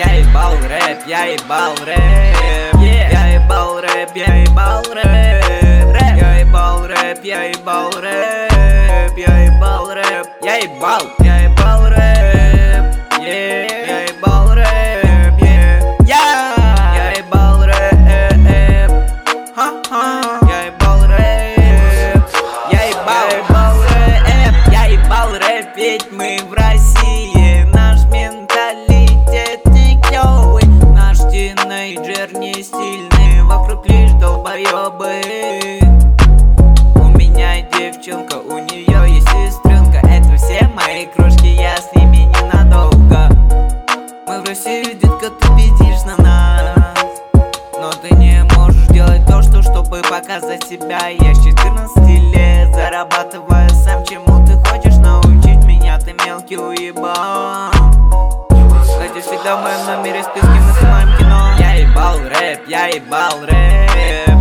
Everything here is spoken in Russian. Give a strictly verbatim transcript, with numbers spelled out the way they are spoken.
Я ебал рэп, я ебал рэп, я ебал рэп, я ебал рэп, я ебал рэп, я ебал рэп, я ебал рэп, я ебал, я ебал рэп, я ебал рэп, я ебал рэп, ха-ха, я ебал рэп, я ебал рэп, я ебал рэп, ведь мы в России, наш менталитет не клёвый, наш тинейджер не стильный, вокруг лишь долбоёбы. У меня девчонка, у неё есть сестренка, это все мои кружки, я с ними ненадолго. Мы в России, детка, ты пиздишь на нас, но ты не можешь делать то, что, чтобы показать себя. Я с четырнадцати лет зарабатываю сам, чему ты хочешь научить меня, ты мелкий уебан. Кстати, всегда в моем номере списки мы снимаем кино. Я ебал рэп, я ебал рэп,